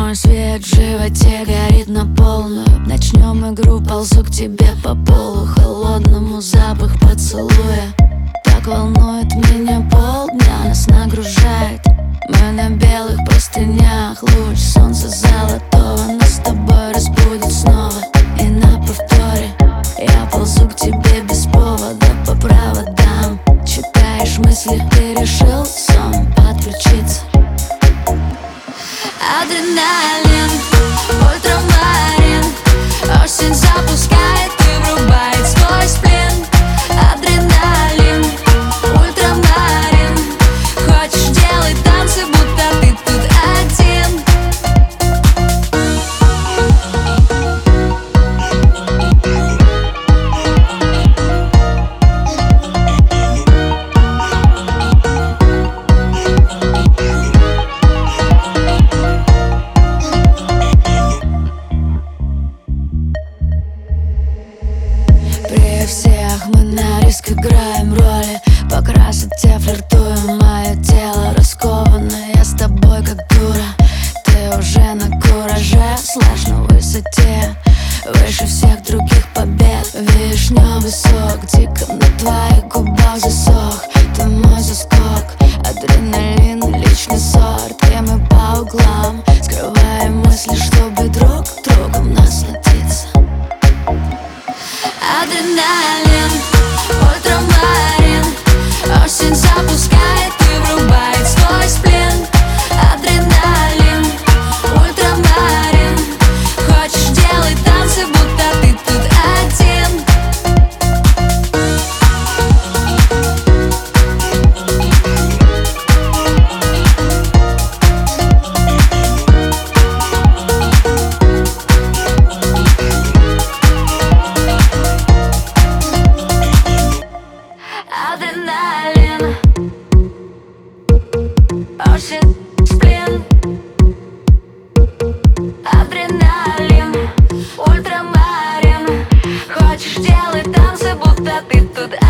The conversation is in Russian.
Мой свет в животе горит на полную. Начнем игру, ползу к тебе по полу холодному, запах поцелуя так волнует меня, полдня нас нагружает. Мы на белых простынях, луч солнца золотого нас с тобой разбудит снова. И на повторе я ползу к тебе без повода по проводам. Читаешь мысли, ты решил сон подключиться. Адреналин, ультрамарин, осень запускает и врубает сквозь плен. Адреналин, ультрамарин, хочешь делай танцы, будто ты тут один. При всех мы на риск играем роли, по красоте флиртуем, мое тело расковано. Я с тобой как дура, ты уже на кураже, слэш на высоте, выше всех других побед. Вишневый сок, дико на твоих губах засох, ты мой заскок. Адреналин, личный сорт, и мы по углам скрываем мысли, чтобы друг другом насладиться. Адреналин, ультрамарин, осень запускает и врубает сквозь плен. Адреналин, ультрамарин, хочешь делай танцы, будто ты тут один. Адреналин, осень, сплин. Адреналин, ультрамарин, хочешь делай танцы, будто ты тут